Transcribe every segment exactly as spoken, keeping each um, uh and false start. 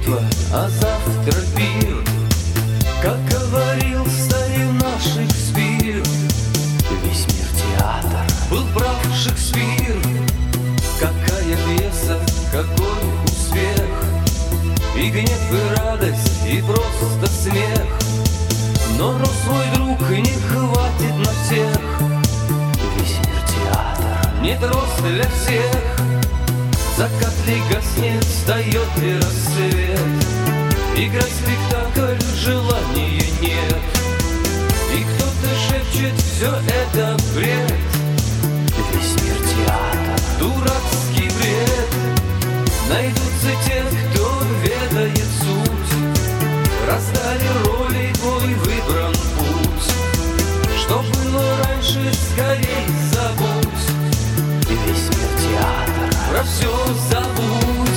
битва, а завтра пир. Как говорил старина Шекспир, весь мир театр. Был прав Шекспир. Какая пьеса, какой успех, и гнев, и радость, и просто смех. Но рост мой друг не хватит на всех. Весь мир театр, нет рост для всех. Закат ли гаснет, встает ли рассвет, играть спектакль желания нет. И кто-то шепчет, все это бред. Весь мир театр, дурацкий бред. Найдутся те, кто ведает суть. Раздали роли, твой выбран путь. Что было раньше, скорей забудь. И весь мир театр, про все забудь.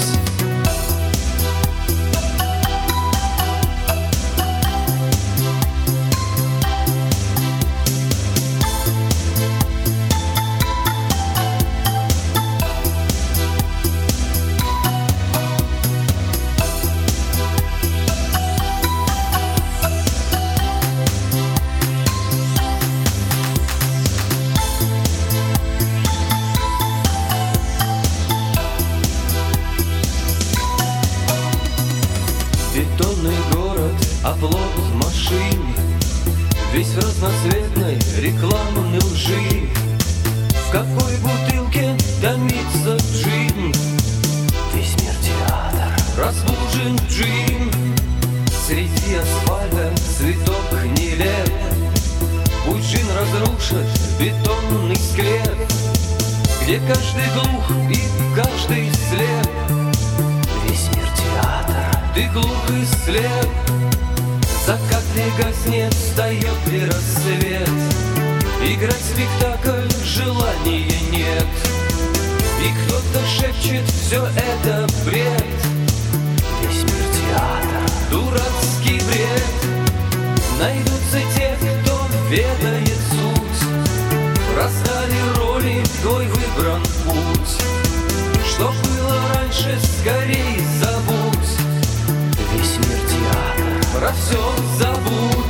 Бетонный город, оплот машин, весь в разноцветной рекламной лжи. В какой бутылке томится джин? Весь мир театр, разбужен джин. Среди асфальта цветок нелеп. Пусть джин разрушит бетонный склеп, где каждый глух и каждый слеп. Весь мир театр, ты глух и слеп. Закат ли гаснет, встает ли рассвет, играть спектакль желания нет. И кто-то шепчет, все это бред. Весь мир театр, дурацкий бред. Найдутся те, кто ведает суть. Раздали роли, твой выбран путь. Что было раньше, скорей забудь. Весь мир театр, про все забудь.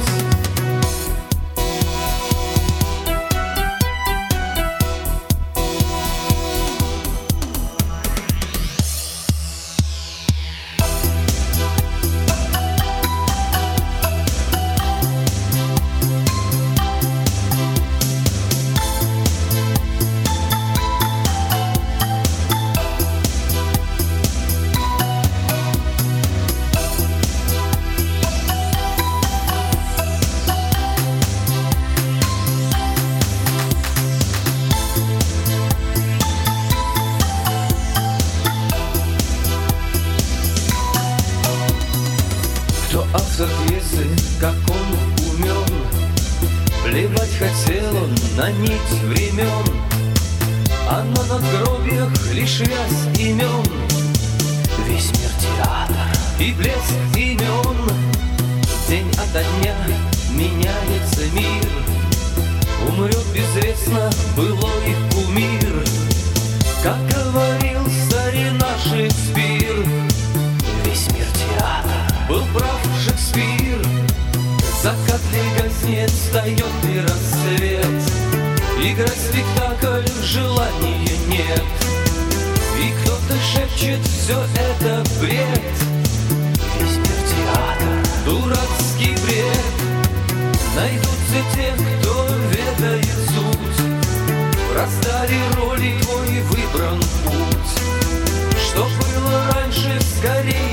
Кто автор пьесы, как он умен, плевать хотел он на нить времен, а на надгробиях лишь вязь имен. Весь мир театр и блеск имен. День ото дня меняется мир. Умрет безвестно былой кумир. Как говорил старина Шекспир, весь мир театр, был прав Шекспир. Закат ли гаснет, встает ли рассвет, играть спектакль желания нет. И кто-то шепчет, все это бред. Весь мир театр, дурацкий бред. Найдутся те, кто ведает суть. Раздали роли, твой выбран путь. Что было раньше, скорей